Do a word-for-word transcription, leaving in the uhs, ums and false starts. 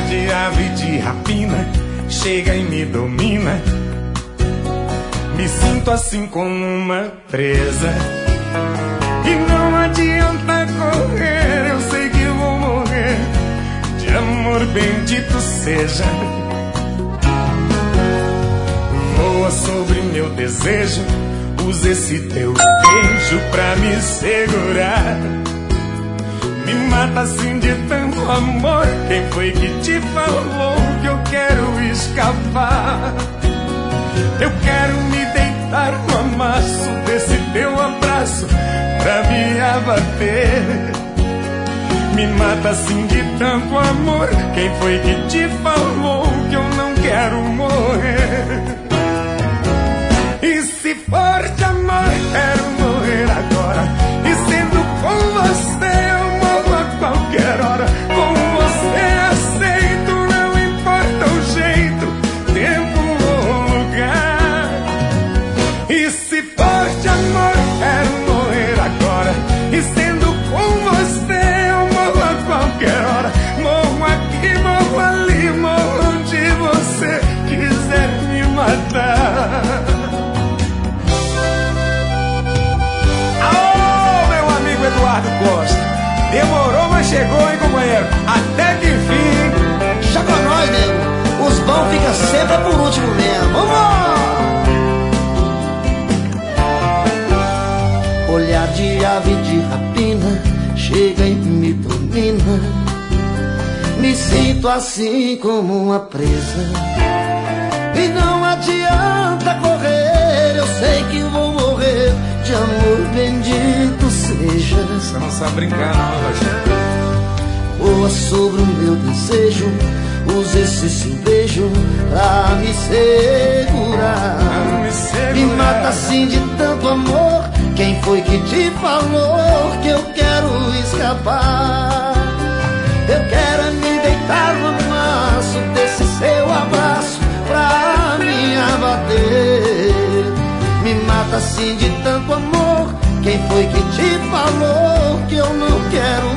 de ave de rapina chega e me domina. Me sinto assim como uma presa. E não adianta correr, eu sei que vou morrer. De amor bendito seja. Voa sobre meu desejo, usa esse teu beijo pra me segurar. Me mata assim de tanto amor. Quem foi que te falou que eu quero escapar? Eu quero me deitar no amasso desse teu abraço pra me abater. Me mata assim de tanto amor. Quem foi que te falou que eu não quero morrer? E se for de amor, quero morrer agora. E sendo com você, eu morro a qualquer hora. Com você aceito, não importa o jeito, tempo ou lugar. E se for de amor, quero morrer agora. E sendo com você, eu morro a qualquer hora. Morro aqui, morro ali, morro onde você quiser me matar. Eduardo Costa, demorou, mas chegou, hein, companheiro? Até que enfim. Chega nós, nego. Os bons ficam sempre por último mesmo. Vamos! Olhar de ave de rapina chega e me domina. Me sinto assim como uma presa. E não adianta correr, eu sei que vou morrer. De amor bendito seja. Você não sabe brincar não, Rogério. Voa sobre o meu desejo, use esse seu beijo pra me segurar. Pra me segurar. Me mata assim de tanto amor. Quem foi que te falou que eu quero escapar? Eu quero me deitar no amasso desse seu abraço pra me abater. Me mata assim de tanto amor. Quem foi que te falou que eu não quero